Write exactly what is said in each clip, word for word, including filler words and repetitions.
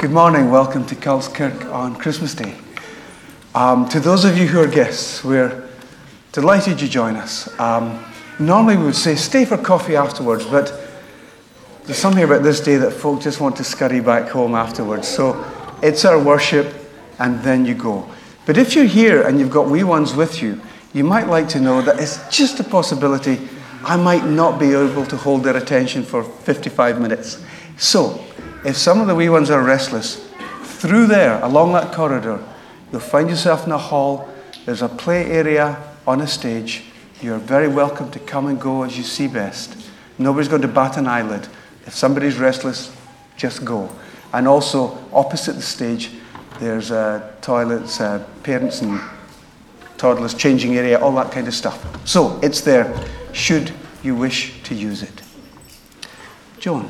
Good morning. Welcome to Cultskirk on Christmas Day. Um, to those of you who are guests, we're delighted you join us. Um, normally we would say stay for coffee afterwards, but there's something about this day that folk just want to scurry back home afterwards. So it's our worship and then you go. But if you're here and you've got wee ones with you, you might like to know that it's just a possibility I might not be able to hold their attention for fifty-five minutes. So if some of the wee ones are restless, through there, along that corridor, you'll find yourself in a hall. There's a play area on a stage. You're very welcome to come and go as you see best. Nobody's going to bat an eyelid. If somebody's restless, just go. And also, opposite the stage, there's uh, toilets, uh, parents and toddlers changing area, all that kind of stuff. So, it's there, should you wish to use it. Joan.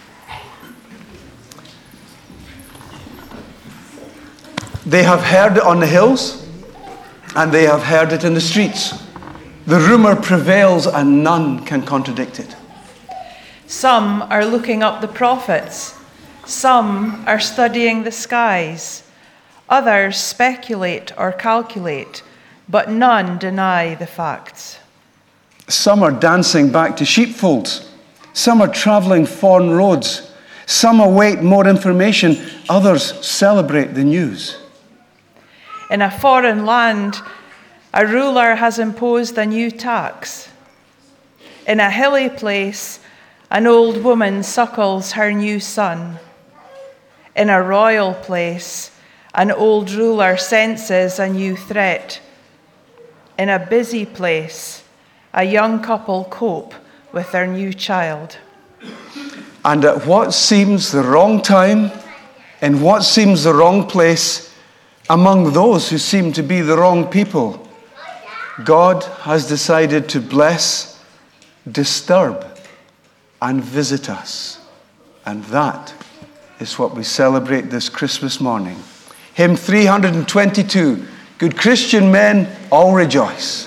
They have heard it on the hills, and they have heard it in the streets. The rumor prevails, and none can contradict it. Some are looking up the prophets. Some are studying the skies. Others speculate or calculate, but none deny the facts. Some are dancing back to sheepfolds. Some are traveling foreign roads. Some await more information. Others celebrate the news. In a foreign land, a ruler has imposed a new tax. In a hilly place, an old woman suckles her new son. In a royal place, an old ruler senses a new threat. In a busy place, a young couple cope with their new child. And at what seems the wrong time, in what seems the wrong place, among those who seem to be the wrong people, God has decided to bless, disturb, and visit us. And that is what we celebrate this Christmas morning. Hymn three hundred twenty-two, Good Christian men, all rejoice.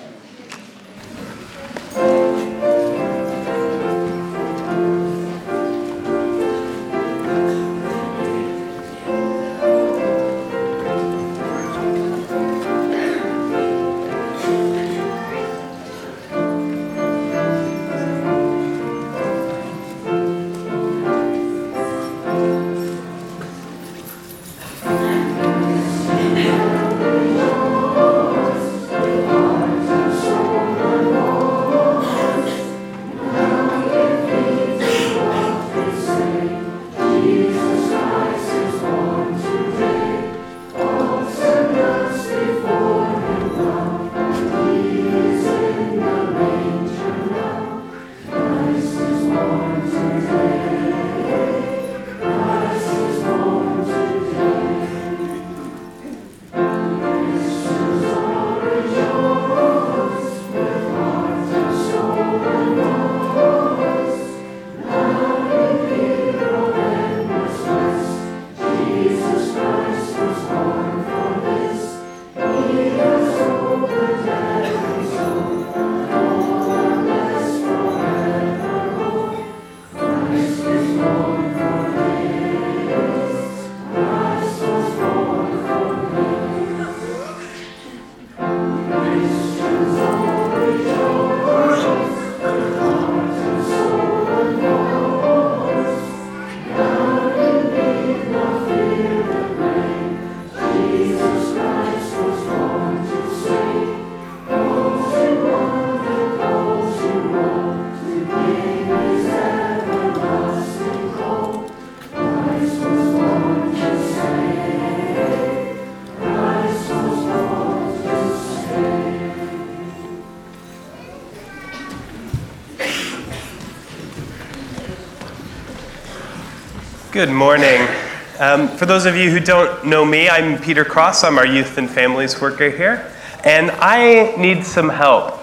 Good morning. Um, for those of you who don't know me, I'm Peter Cross. I'm our youth and families worker here. And I need some help.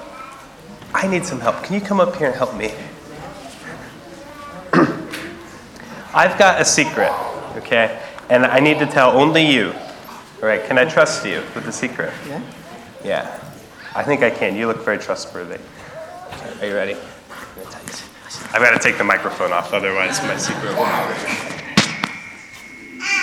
I need some help. Can you come up here and help me? I've got a secret, okay? And I need to tell only you. All right, can I trust you with the secret? Yeah. Yeah. I think I can. You look very trustworthy. Okay, are you ready? I've got to take the microphone off, otherwise my secret will not.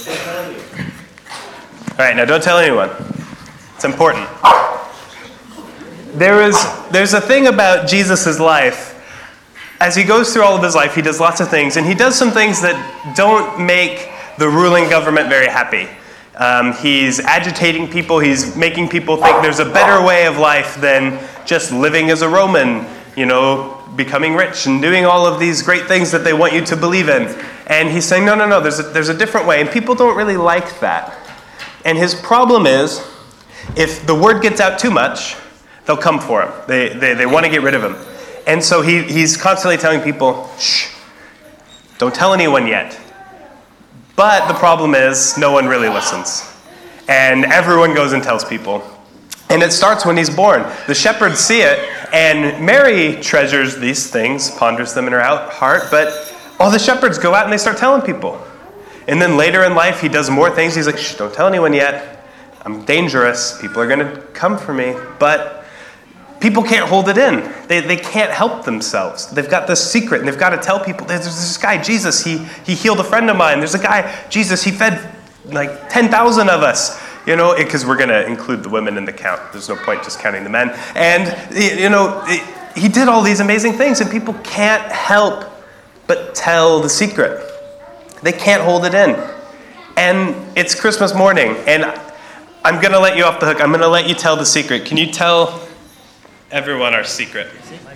All right, now don't tell anyone. It's important. There is, there's a thing about Jesus' life. As he goes through all of his life, he does lots of things, and he does some things that don't make the ruling government very happy. Um, he's agitating people. He's making people think there's a better way of life than just living as a Roman, you know, becoming rich and doing all of these great things that they want you to believe in. And he's saying, no, no, no, there's a, there's a different way. And people don't really like that. And his problem is, if the word gets out too much, they'll come for him. They, they, they want to get rid of him. And so he, he's constantly telling people, shh, don't tell anyone yet. But the problem is, no one really listens. And everyone goes and tells people. And it starts when he's born. The shepherds see it, and Mary treasures these things, ponders them in her heart, but all the shepherds go out and they start telling people. And then later in life, he does more things. He's like, shh, don't tell anyone yet. I'm dangerous. People are going to come for me. But people can't hold it in. They they can't help themselves. They've got this secret, and they've got to tell people. There's this guy, Jesus, he, he healed a friend of mine. There's a guy, Jesus, he fed like ten thousand of us. You know, because we're going to include the women in the count. There's no point just counting the men. And, you know, he did all these amazing things, and people can't help but tell the secret. They can't hold it in. And it's Christmas morning, and I'm going to let you off the hook. I'm going to let you tell the secret. Can you tell everyone our secret?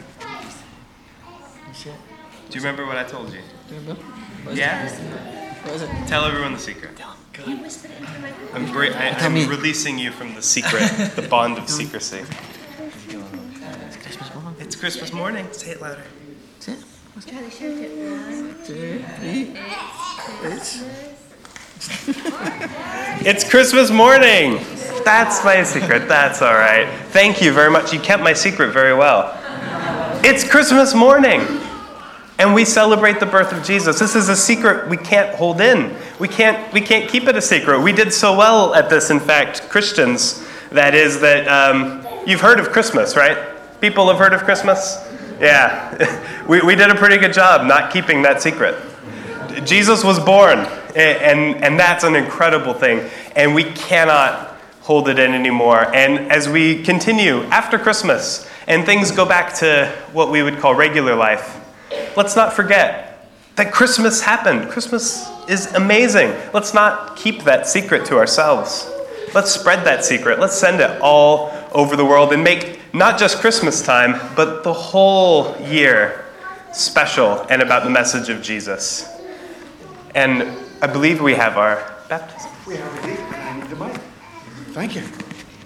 Do you remember what I told you? Yeah? What is it? Tell everyone the secret. I'm, bre- I, I'm releasing you from the secret, the bond of secrecy. It's Christmas morning. Say it louder. Say it. It's Christmas morning. That's my secret. That's all right. Thank you very much. You kept my secret very well. It's Christmas morning. And we celebrate the birth of Jesus. This is a secret we can't hold in. We can't, we can't keep it a secret. We did so well at this, in fact, Christians. That is that um, you've heard of Christmas, right? People have heard of Christmas? Yeah. we, we did a pretty good job not keeping that secret. Jesus was born, and, and that's an incredible thing. And we cannot hold it in anymore. And as we continue after Christmas and things go back to what we would call regular life, let's not forget that Christmas happened. Christmas is amazing. Let's not keep that secret to ourselves. Let's spread that secret. Let's send it all over the world and make not just Christmas time, but the whole year special and about the message of Jesus. And I believe we have our baptism. We have indeed. I need the mic. Thank you.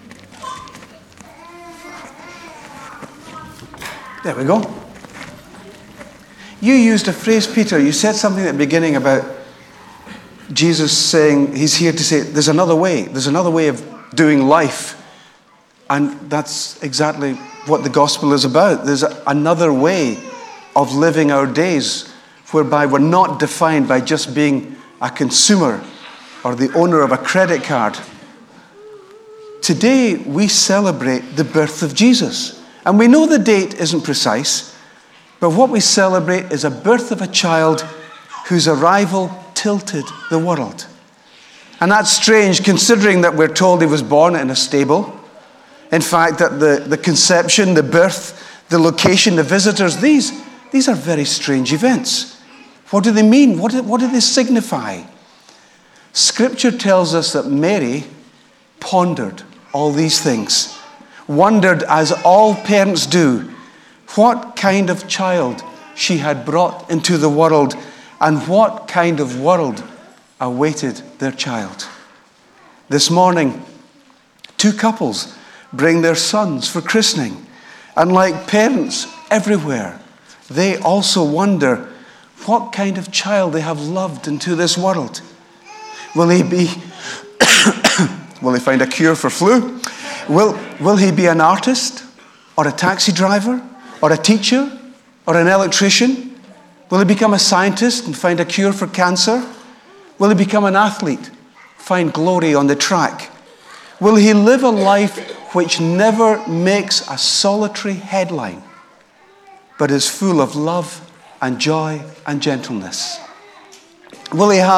There we go. You used a phrase, Peter. You said something at the beginning about Jesus saying he's here to say there's another way. There's another way of doing life. And that's exactly what the gospel is about. There's a, another way of living our days whereby we're not defined by just being a consumer or the owner of a credit card. Today, we celebrate the birth of Jesus. And we know the date isn't precise, but what we celebrate is a birth of a child whose arrival tilted the world. And that's strange considering that we're told he was born in a stable. In fact, that the, the conception, the birth, the location, the visitors, these, these are very strange events. What do they mean? What do, what do they signify? Scripture tells us that Mary pondered all these things, wondered, as all parents do, what kind of child she had brought into the world and what kind of world awaited their child. This morning, two couples bring their sons for christening. And like parents everywhere, they also wonder what kind of child they have loved into this world. Will he be, will he find a cure for flu? Will, will he be an artist or a taxi driver or a teacher or an electrician? Will he become a scientist and find a cure for cancer? Will he become an athlete, find glory on the track? Will he live a life which never makes a solitary headline, but is full of love and joy and gentleness? Will he have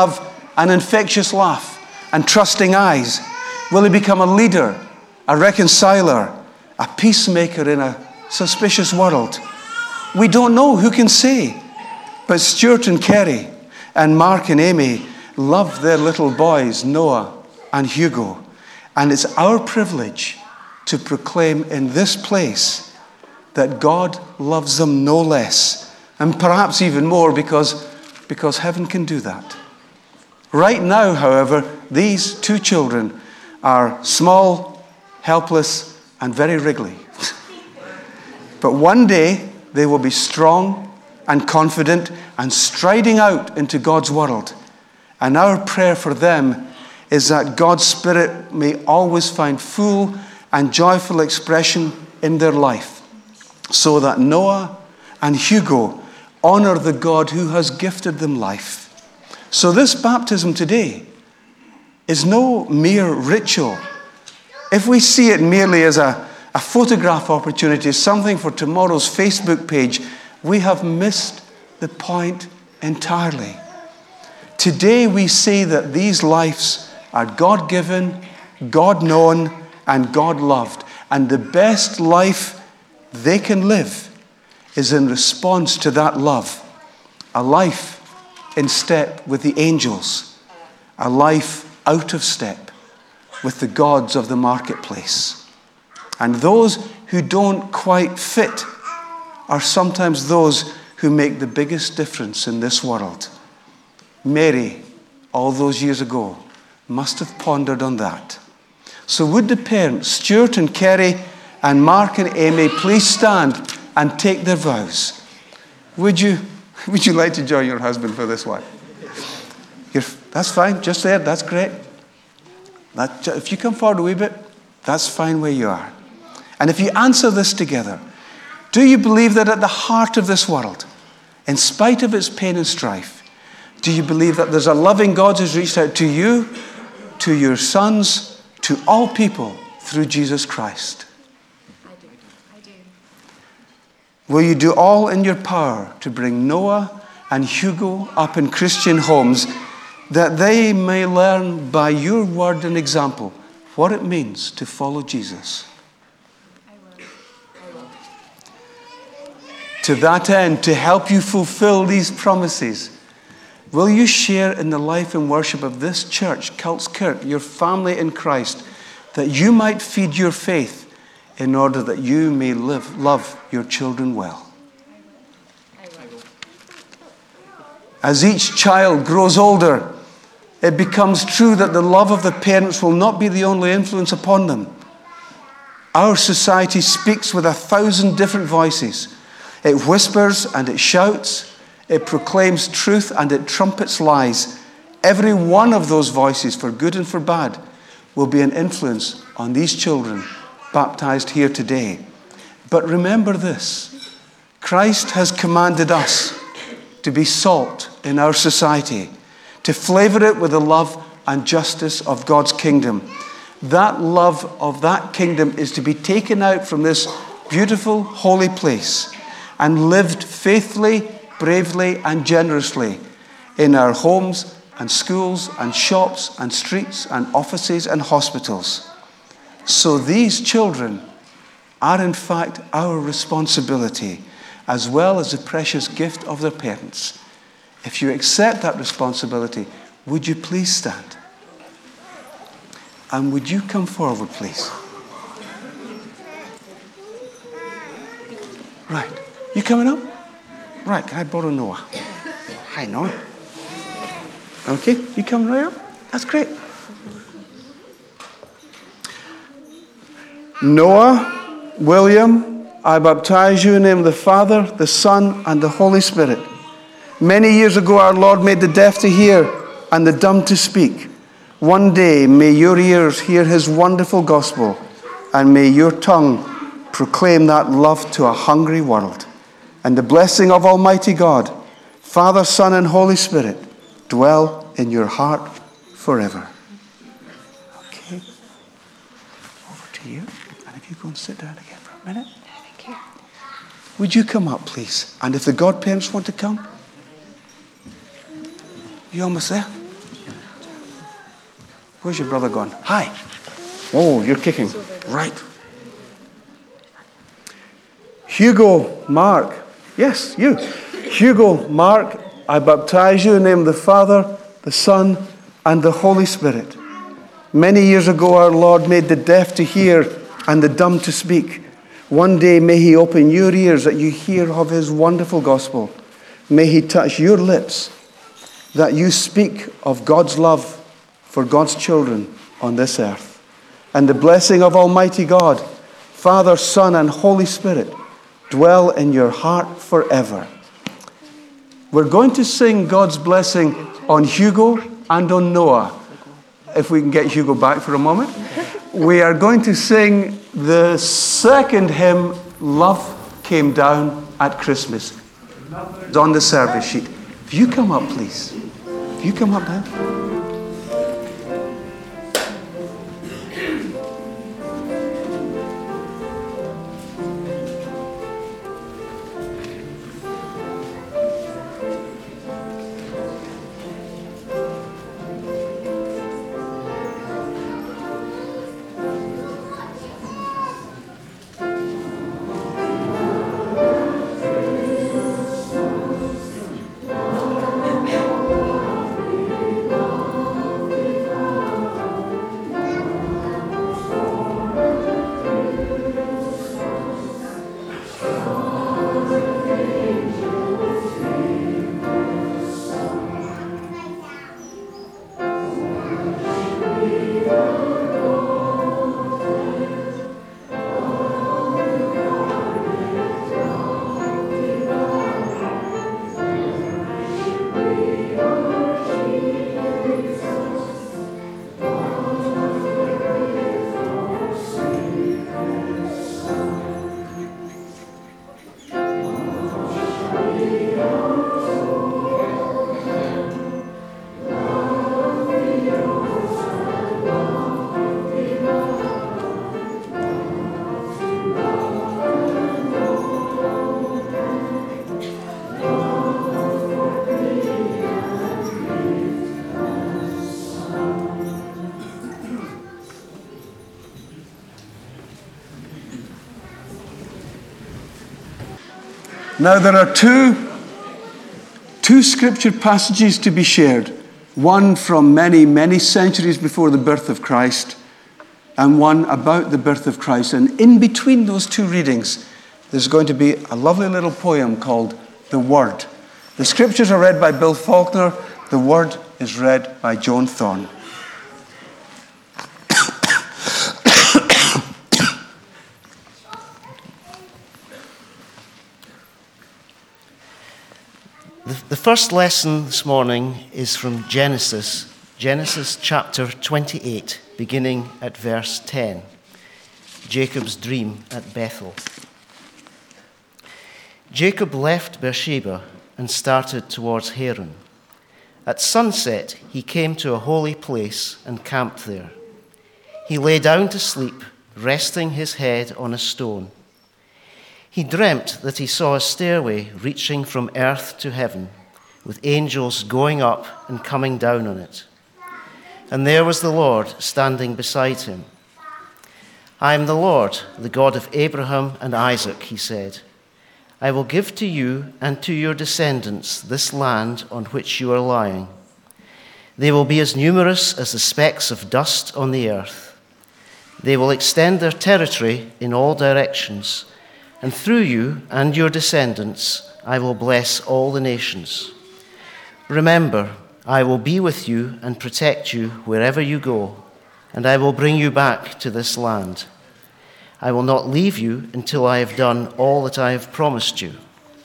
an infectious laugh, and trusting eyes? Will he become a leader, a reconciler, a peacemaker in a suspicious world? We don't know. Who can say? But Stuart and Kerry and Mark and Amy love their little boys, Noah and Hugo. And it's our privilege to proclaim in this place that God loves them no less, and perhaps even more, because, because heaven can do that. Right now, however, these two children are small, helpless, and very wriggly. But one day, they will be strong and confident and striding out into God's world. And our prayer for them is that God's Spirit may always find full and joyful expression in their life, so that Noah and Hugo honor the God who has gifted them life. So this baptism today is no mere ritual. If we see it merely as a, a photograph opportunity, something for tomorrow's Facebook page, we have missed the point entirely. Today we see that these lives are God-given, God-known, and God-loved. And the best life they can live is in response to that love. A life in step with the angels. A life out of step with the gods of the marketplace. And those who don't quite fit are sometimes those who make the biggest difference in this world. Mary, all those years ago, must have pondered on that. So would the parents, Stuart and Kerry and Mark and Amy, please stand and take their vows. Would you, would you like to join your husband for this one? You're, that's fine, just there, that's great. That, if you come forward a wee bit, that's fine where you are. And if you answer this together, do you believe that at the heart of this world, in spite of its pain and strife, do you believe that there's a loving God who's reached out to you, to your sons, to all people through Jesus Christ? I do. I do. Will you do all in your power to bring Noah and Hugo up in Christian homes, that they may learn by your word and example what it means to follow Jesus? I will. I will. To that end, to help you fulfill these promises, will you share in the life and worship of this church, Cults Kirk, your family in Christ, that you might feed your faith in order that you may live, love your children well? I will. As each child grows older, it becomes true that the love of the parents will not be the only influence upon them. Our society speaks with a thousand different voices. It whispers and it shouts. It proclaims truth and it trumpets lies. Every one of those voices, for good and for bad, will be an influence on these children baptized here today. But remember this: Christ has commanded us to be salt in our society, to flavor it with the love and justice of God's kingdom. That love of that kingdom is to be taken out from this beautiful, holy place and lived faithfully, bravely, and generously in our homes and schools and shops and streets and offices and hospitals. So these children are in fact our responsibility, as well as the precious gift of their parents. If you accept that responsibility, would you please stand? And would you come forward, please? Right. You coming up? Right, can I borrow Noah? Hi, Noah. Okay, you coming right up? That's great. Noah, William, I baptize you in the name of the Father, the Son, and the Holy Spirit. Many years ago, our Lord made the deaf to hear and the dumb to speak. One day, may your ears hear his wonderful gospel, and may your tongue proclaim that love to a hungry world. And the blessing of Almighty God, Father, Son, and Holy Spirit, dwell in your heart forever. Okay. Over to you. And if you go and sit down again for a minute. Thank you. Would you come up, please? And if the godparents want to come. You almost there? Where's your brother gone? Hi. Oh, you're kicking. Right. Hugo, Mark. Yes, you. Hugo, Mark, I baptize you in the name of the Father, the Son, and the Holy Spirit. Many years ago, our Lord made the deaf to hear and the dumb to speak. One day, may he open your ears that you hear of his wonderful gospel. May he touch your lips that you speak of God's love for God's children on this earth. And the blessing of Almighty God, Father, Son, and Holy Spirit dwell in your heart forever. We're going to sing God's blessing on Hugo and on Noah. If we can get Hugo back for a moment. We are going to sing the second hymn, Love Came Down at Christmas. It's on the service sheet. If you come up, please. If you come up now. Now there are two, two scripture passages to be shared. One from many, many centuries before the birth of Christ, and one about the birth of Christ. And in between those two readings, there's going to be a lovely little poem called The Word. The scriptures are read by Bill Faulkner. The Word is read by Joan Thorne. The first lesson this morning is from Genesis, Genesis chapter twenty-eight, beginning at verse ten, Jacob's dream at Bethel. Jacob left Beersheba and started towards Haran. At sunset, he came to a holy place and camped there. He lay down to sleep, resting his head on a stone. He dreamt that he saw a stairway reaching from earth to heaven, with angels going up and coming down on it. And there was the Lord standing beside him. I am the Lord, the God of Abraham and Isaac, he said. I will give to you and to your descendants this land on which you are lying. They will be as numerous as the specks of dust on the earth. They will extend their territory in all directions, and through you and your descendants I will bless all the nations. Remember, I will be with you and protect you wherever you go, and I will bring you back to this land. I will not leave you until I have done all that I have promised you.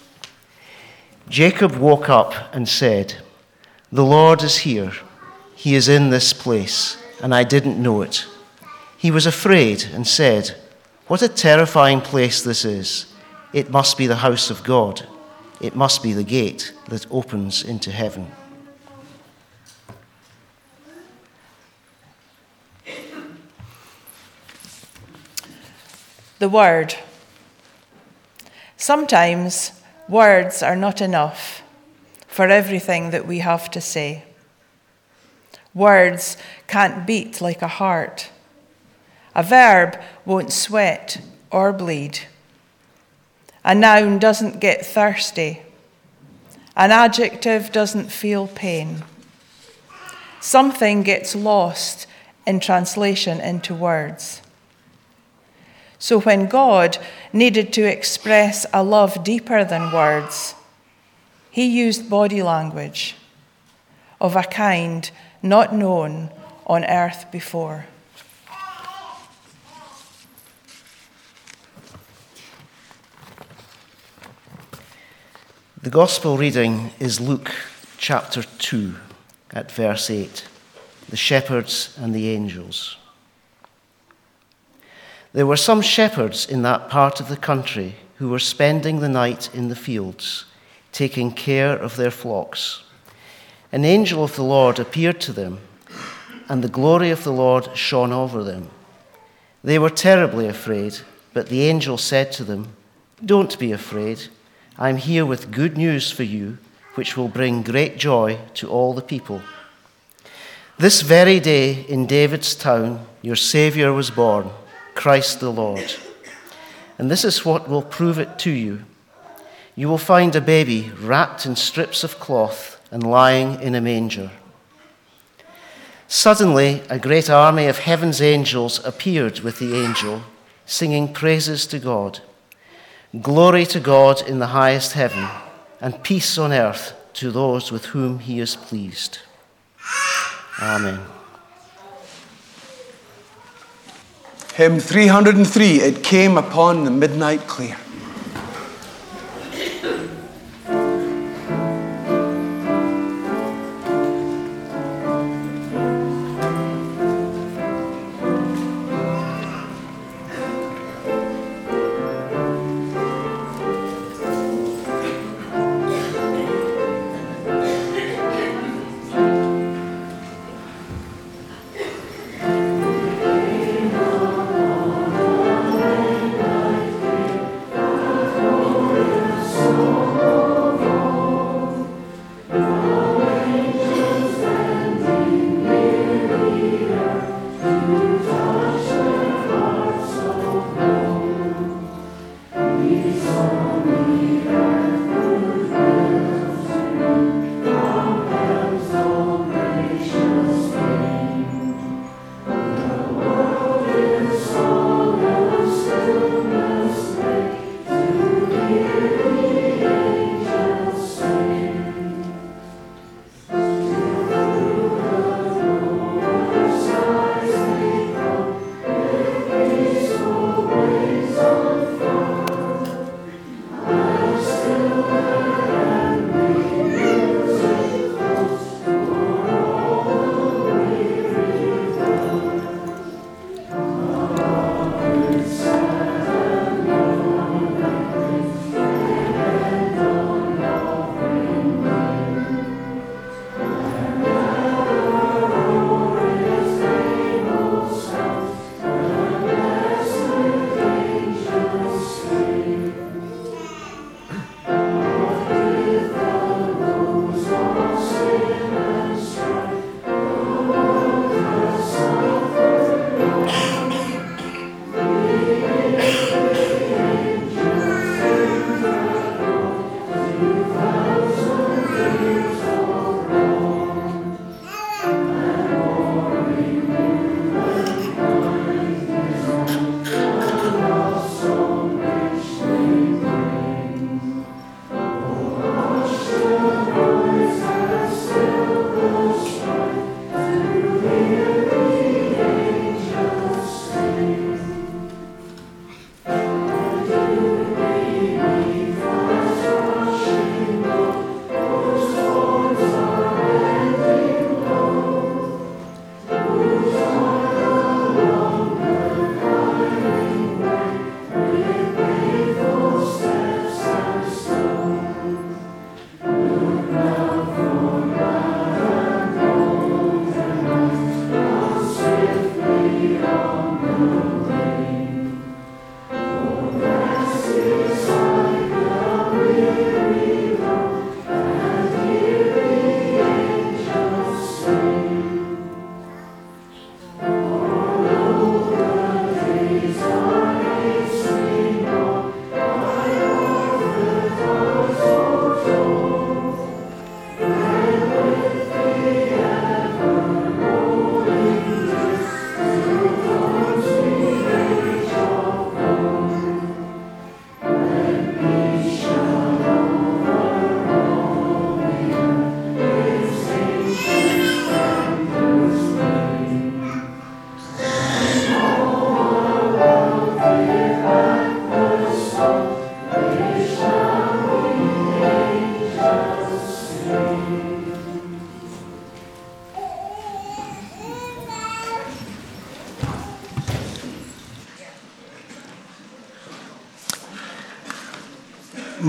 Jacob woke up and said, The Lord is here. He is in this place, and I didn't know it. He was afraid and said, What a terrifying place this is. It must be the house of God. It must be the gate that opens into heaven. The Word. Sometimes words are not enough for everything that we have to say. Words can't beat like a heart. A verb won't sweat or bleed. A noun doesn't get thirsty. An adjective doesn't feel pain. Something gets lost in translation into words. So when God needed to express a love deeper than words, he used body language of a kind not known on earth before. The Gospel reading is Luke chapter two at verse eight, the shepherds and the angels. There were some shepherds in that part of the country who were spending the night in the fields, taking care of their flocks. An angel of the Lord appeared to them, and the glory of the Lord shone over them. They were terribly afraid, but the angel said to them, "Don't be afraid. I am here with good news for you, which will bring great joy to all the people. This very day in David's town, your Savior was born, Christ the Lord. And this is what will prove it to you. You will find a baby wrapped in strips of cloth and lying in a manger." Suddenly, a great army of heaven's angels appeared with the angel, singing praises to God. "Glory to God in the highest heaven, and peace on earth to those with whom he is pleased." Amen. Hymn three hundred three, It Came Upon the Midnight Clear.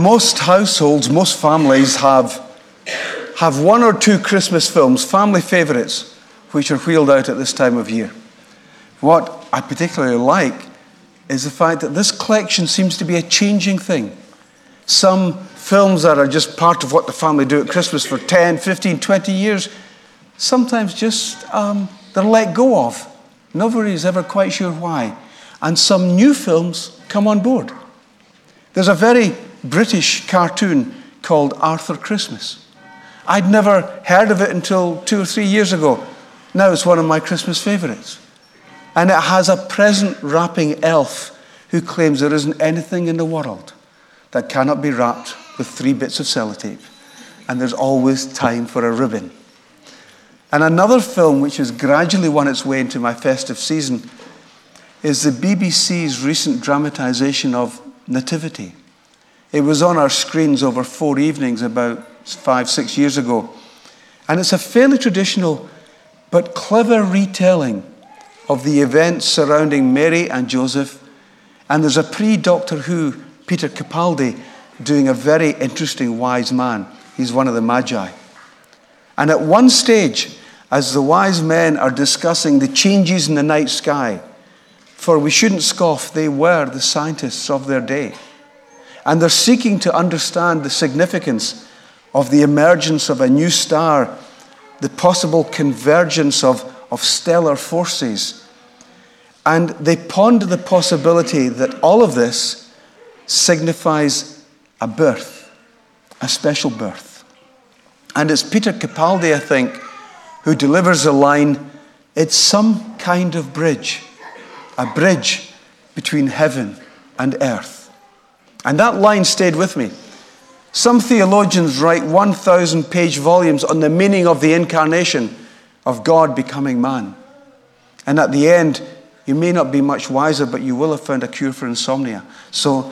most households, most families have, have one or two Christmas films, family favourites, which are wheeled out at this time of year. What I particularly like is the fact that this collection seems to be a changing thing. Some films that are just part of what the family do at Christmas for ten, fifteen, twenty years, sometimes just um, they're let go of. Nobody's ever quite sure why. And some new films come on board. There's a very British cartoon called Arthur Christmas. I'd never heard of it until two or three years ago. Now it's one of my Christmas favourites. And it has a present wrapping elf who claims there isn't anything in the world that cannot be wrapped with three bits of sellotape. And there's always time for a ribbon. And another film which has gradually won its way into my festive season is the B B C's recent dramatisation of Nativity. It was on our screens over four evenings about five, six years ago. And it's a fairly traditional but clever retelling of the events surrounding Mary and Joseph. And there's a pre-Doctor Who, Peter Capaldi, doing a very interesting wise man. He's one of the Magi. And at one stage, as the wise men are discussing the changes in the night sky, for we shouldn't scoff, they were the scientists of their day. And they're seeking to understand the significance of the emergence of a new star, the possible convergence of, of stellar forces. And they ponder the possibility that all of this signifies a birth, a special birth. And it's Peter Capaldi, I think, who delivers the line, it's some kind of bridge, a bridge between heaven and earth. And that line stayed with me. Some theologians write one thousand page volumes on the meaning of the incarnation of God becoming man. And at the end, you may not be much wiser, but you will have found a cure for insomnia. So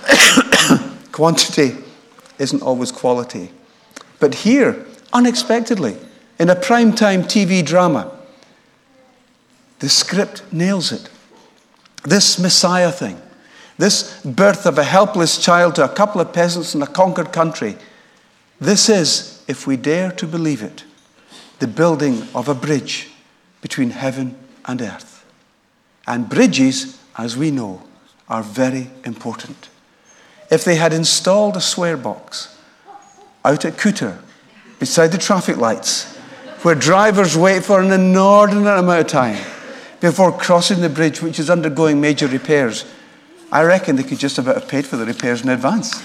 quantity isn't always quality. But here, unexpectedly, in a primetime T V drama, the script nails it. This Messiah thing, this birth of a helpless child to a couple of peasants in a conquered country, this is, if we dare to believe it, the building of a bridge between heaven and earth. And bridges, as we know, are very important. If they had installed a swear box out at Cooter, beside the traffic lights, where drivers wait for an inordinate amount of time before crossing the bridge, which is undergoing major repairs, I reckon they could just about have paid for the repairs in advance.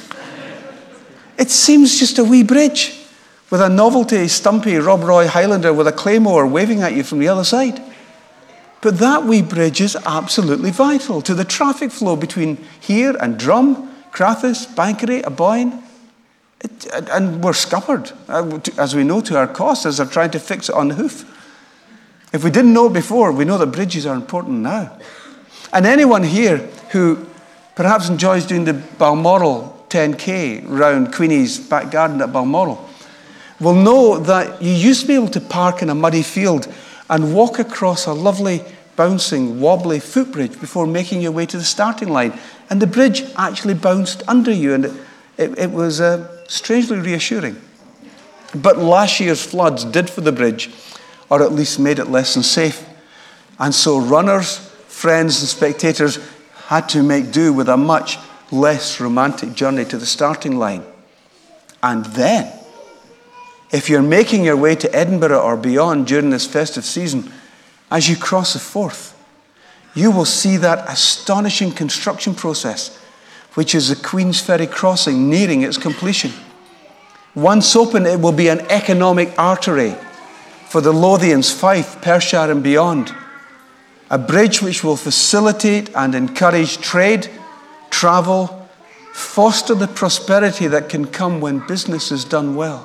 It seems just a wee bridge with a novelty, stumpy Rob Roy Highlander with a claymore waving at you from the other side. But that wee bridge is absolutely vital to the traffic flow between here and Drum, Crathis, Bankery, Aboyne. It, and we're scuppered, as we know, to our cost as they're trying to fix it on the hoof. If we didn't know it before, we know that bridges are important now. And anyone here who perhaps enjoys doing the Balmoral ten K round Queenie's back garden at Balmoral will know that you used to be able to park in a muddy field and walk across a lovely, bouncing, wobbly footbridge before making your way to the starting line. And the bridge actually bounced under you, and it, it, it was uh, strangely reassuring. But last year's floods did for the bridge, or at least made it less than safe. And so runners, friends, and spectators had to make do with a much less romantic journey to the starting line. And then, if you're making your way to Edinburgh or beyond during this festive season, as you cross the Forth, you will see that astonishing construction process, which is the Queensferry crossing nearing its completion. Once open, it will be an economic artery for the Lothians, Fife, Perthshire and beyond. A bridge which will facilitate and encourage trade, travel, foster the prosperity that can come when business is done well.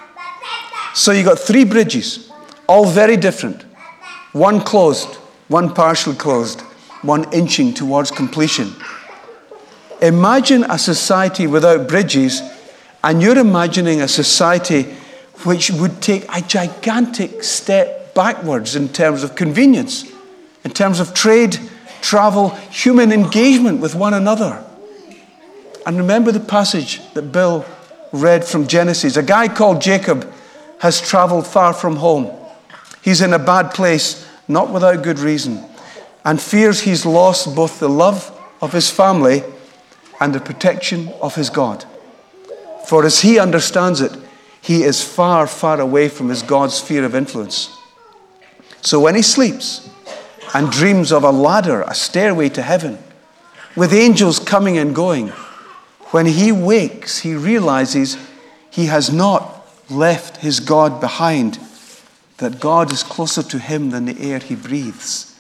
So you've got three bridges, all very different. One closed, one partially closed, one inching towards completion. Imagine a society without bridges, and you're imagining a society which would take a gigantic step backwards in terms of convenience, in terms of trade, travel, human engagement with one another. And remember the passage that Bill read from Genesis. A guy called Jacob has traveled far from home. He's in a bad place, not without good reason, and fears he's lost both the love of his family and the protection of his God. For as he understands it, he is far, far away from his God's sphere of influence. So when he sleeps and dreams of a ladder, a stairway to heaven, with angels coming and going, when he wakes, he realizes he has not left his God behind, that God is closer to him than the air he breathes.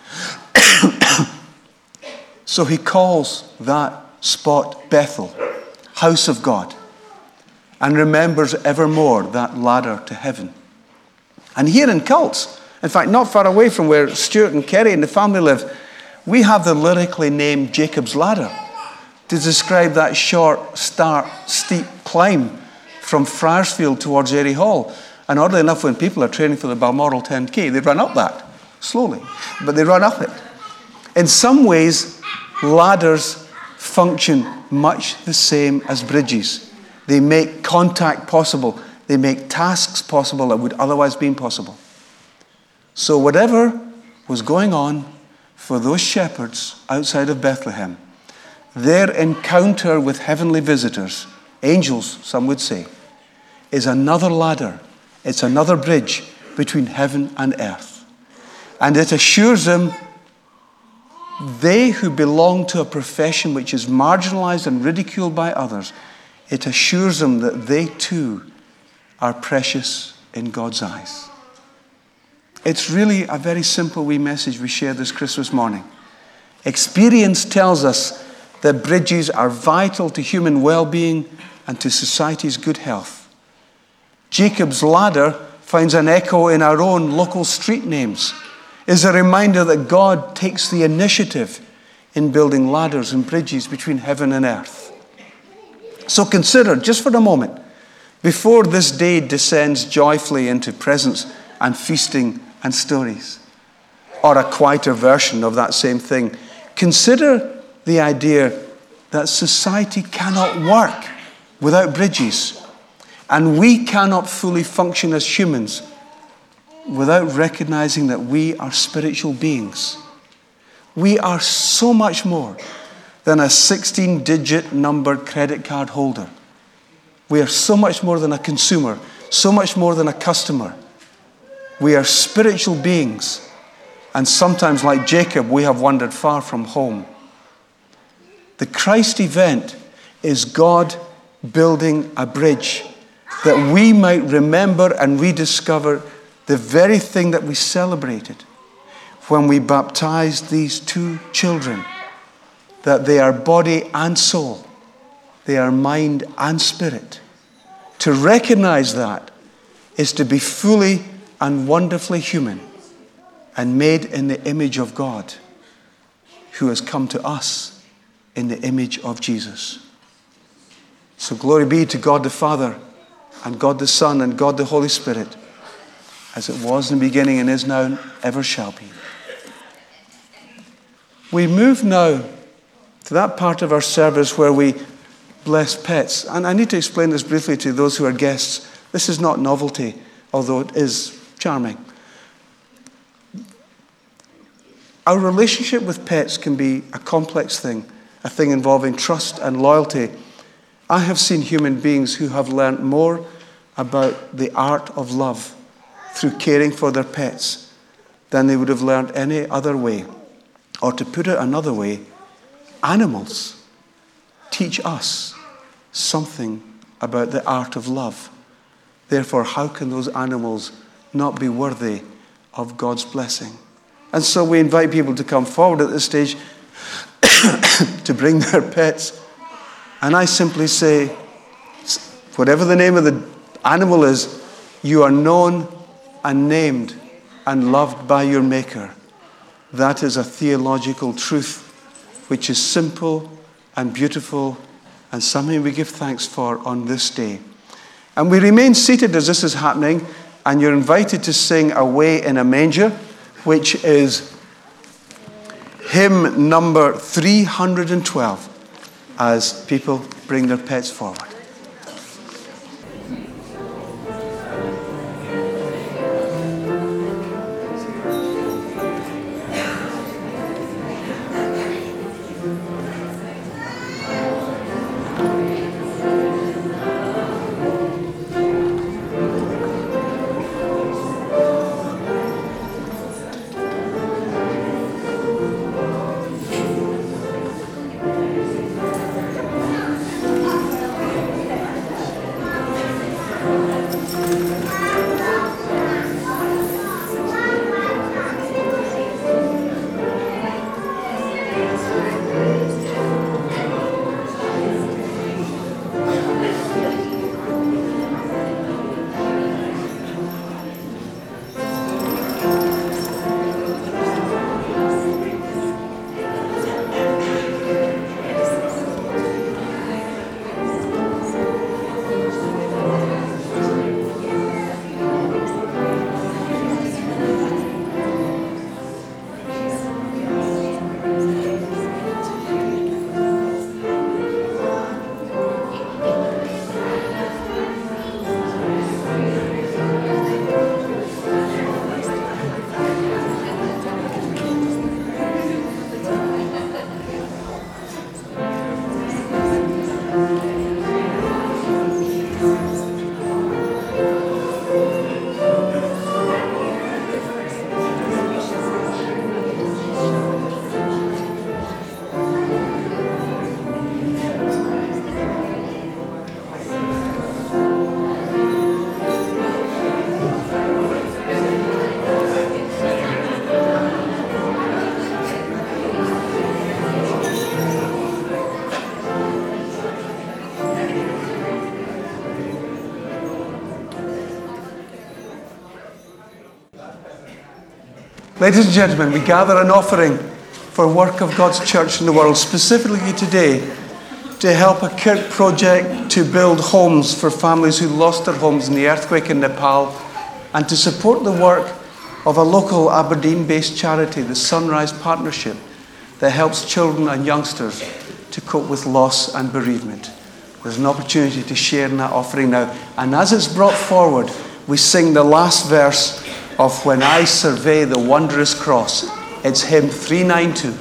So he calls that spot Bethel, house of God, and remembers evermore that ladder to heaven. And here in Cults, in fact, not far away from where Stuart and Kerry and the family live, we have the lyrically named Jacob's Ladder to describe that short, stark, steep climb from Fryersfield towards Airy Hall. And oddly enough, when people are training for the Balmoral ten K, they run up that, slowly, but they run up it. In some ways, ladders function much the same as bridges. They make contact possible. They make tasks possible that would otherwise be impossible. So whatever was going on for those shepherds outside of Bethlehem, their encounter with heavenly visitors, angels, some would say, is another ladder. It's another bridge between heaven and earth. And it assures them, they who belong to a profession which is marginalized and ridiculed by others, it assures them that they too are precious in God's eyes. It's really a very simple wee message we share this Christmas morning. Experience tells us that bridges are vital to human well-being and to society's good health. Jacob's Ladder finds an echo in our own local street names, is a reminder that God takes the initiative in building ladders and bridges between heaven and earth. So consider, just for a moment, before this day descends joyfully into presents and feasting and stories, or a quieter version of that same thing, consider the idea that society cannot work without bridges, and we cannot fully function as humans without recognizing that we are spiritual beings. We are so much more than a sixteen-digit numbered credit card holder. We are so much more than a consumer, so much more than a customer. We are spiritual beings, and sometimes, like Jacob, we have wandered far from home. The Christ event is God building a bridge that we might remember and rediscover the very thing that we celebrated when we baptized these two children, that they are body and soul, they are mind and spirit. To recognize that is to be fully and wonderfully human and made in the image of God, who has come to us in the image of Jesus. So glory be to God the Father and God the Son and God the Holy Spirit, as it was in the beginning and is now and ever shall be. We move now to that part of our service where we bless pets. And I need to explain this briefly to those who are guests. This is not novelty, although it is charming. Our relationship with pets can be a complex thing, a thing involving trust and loyalty. I have seen human beings who have learned more about the art of love through caring for their pets than they would have learned any other way. Or to put it another way, animals teach us something about the art of love. Therefore, how can those animals not be worthy of God's blessing? And so we invite people to come forward at this stage to bring their pets. And I simply say, whatever the name of the animal is, you are known and named and loved by your Maker. That is a theological truth which is simple and beautiful and something we give thanks for on this day. And we remain seated as this is happening, and you're invited to sing Away in a Manger, which is hymn number three hundred twelve. as people bring their pets forward. Ladies and gentlemen, we gather an offering for work of God's church in the world, specifically today to help a Kirk project to build homes for families who lost their homes in the earthquake in Nepal, and to support the work of a local Aberdeen-based charity, the Sunrise Partnership, that helps children and youngsters to cope with loss and bereavement. There's an opportunity to share in that offering now. And as it's brought forward, we sing the last verse of When I Survey the Wondrous Cross. It's hymn three ninety-two.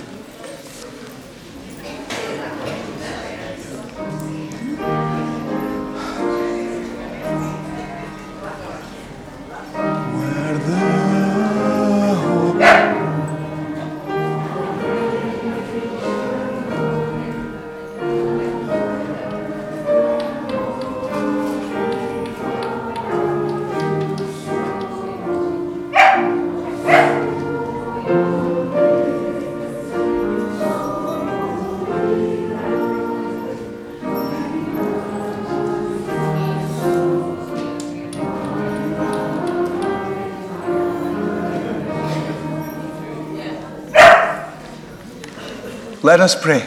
Let us pray.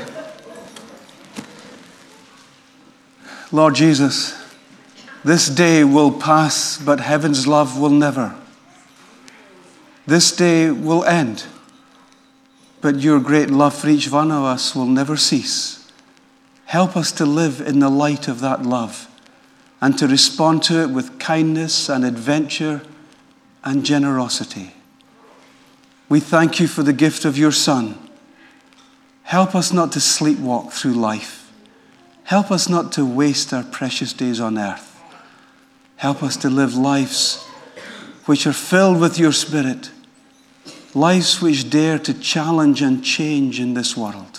Lord Jesus, this day will pass, but heaven's love will never. This day will end, but your great love for each one of us will never cease. Help us to live in the light of that love and to respond to it with kindness and adventure and generosity. We thank you for the gift of your Son. Help us not to sleepwalk through life. Help us not to waste our precious days on earth. Help us to live lives which are filled with your Spirit, lives which dare to challenge and change in this world.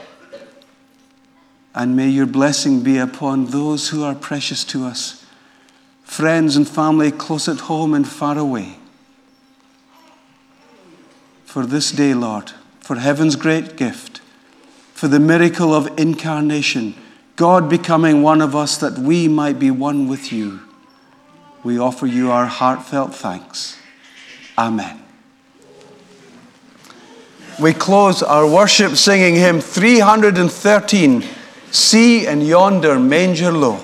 And may your blessing be upon those who are precious to us, friends and family close at home and far away. For this day, Lord, for heaven's great gift, for the miracle of incarnation, God becoming one of us that we might be one with you, we offer you our heartfelt thanks. Amen. We close our worship singing hymn three thirteen, See in Yonder Manger Low.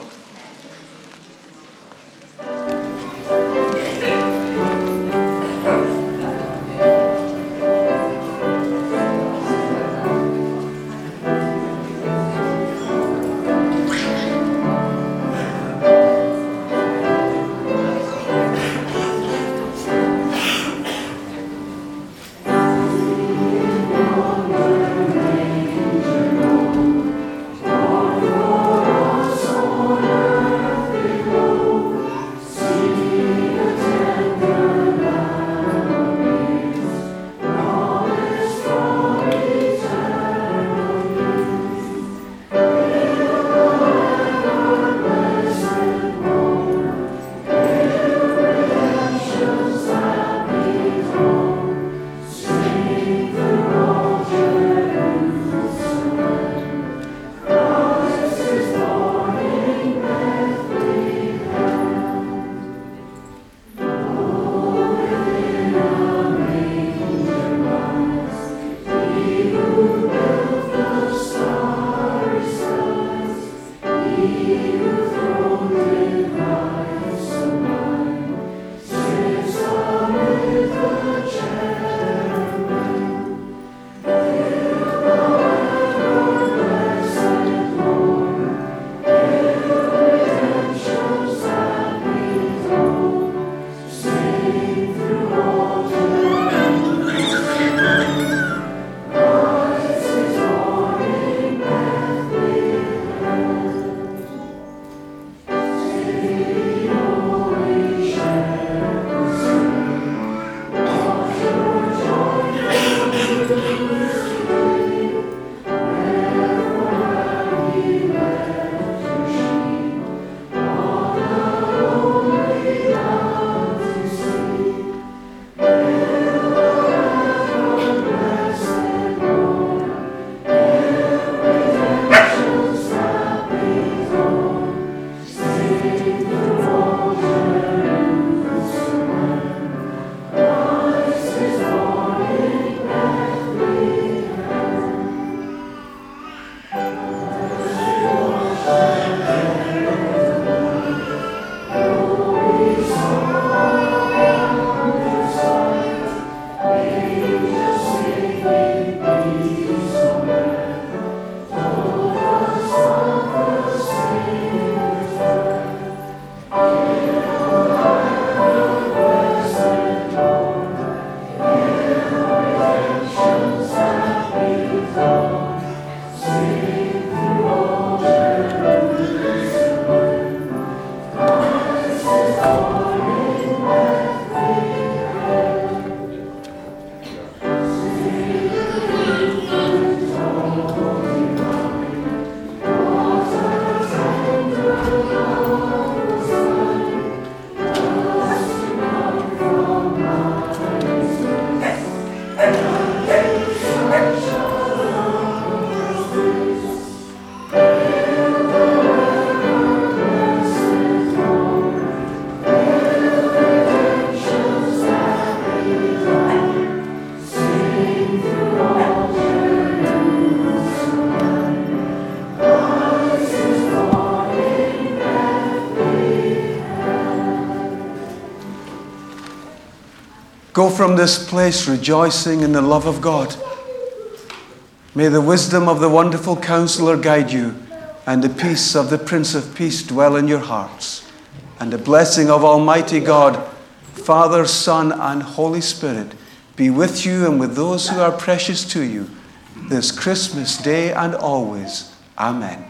Go from this place rejoicing in the love of God. May the wisdom of the wonderful Counselor guide you, and the peace of the Prince of Peace dwell in your hearts. And the blessing of Almighty God, Father, Son, and Holy Spirit be with you and with those who are precious to you this Christmas day and always. Amen.